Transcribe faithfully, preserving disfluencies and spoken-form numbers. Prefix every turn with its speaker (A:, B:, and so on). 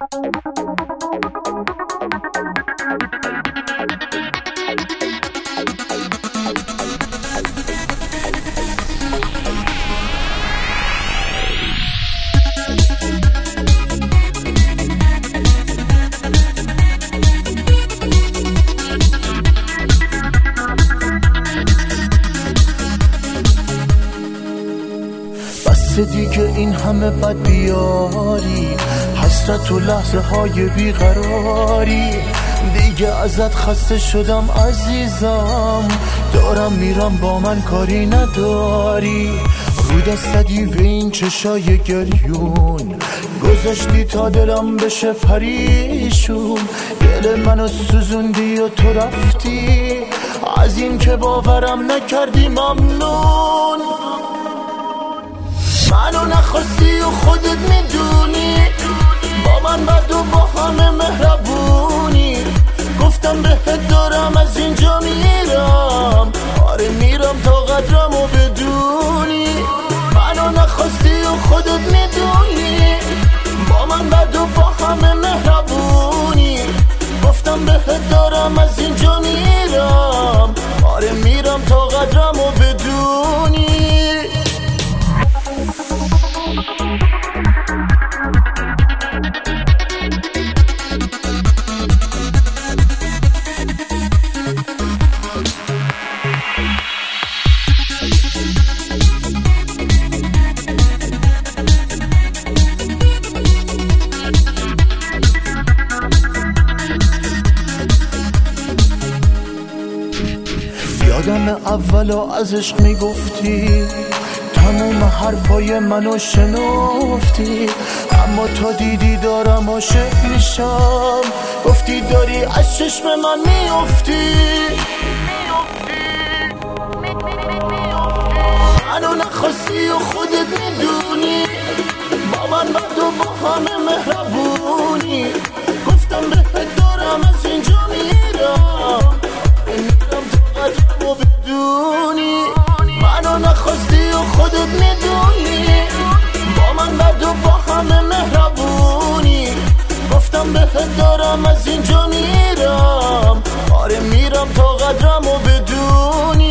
A: دیگه این همه بد بیاری، حسرت و لحظه های بیقراری، دیگه ازت خسته شدم عزیزم، دارم میرم با من کاری نداری. رو دست دیو این چشای گریون گذاشتی تا دلم بشه پریشون، دل منو سوزوندی و تو رفتی، از این که باورم نکردی ممنون. منو نخواستی و خودت میدونی، با من بد و با همه مهربونی، گفتم بهت دارم از اینجا میرم، آره میرم تا قدرمو بدونی. منو نخواستی و خودت میدونی، با من بد و با همه مهربونی، گفتم بهت دارم از اینجا میرم، آره میرم تا قدرمو بدونی. یادم اولا از عشق میگفتی، تموم حرفای منو شنفتی، اما تا دیدی دارم عاشق میشم، گفتی داری از چشم من میافتی. منو نخواستی و خودت میدونی، با من بد و با همه مهربونی، گفتم بهت دارم از اینجا میرم، میرم تا قدرمو بدونی. منو نخواستی و خودت میدونی، با من بد و با همه مهربونی، گفتم بهت دارم از اینجا میرم، آره میرم تا قدرمو بدونی.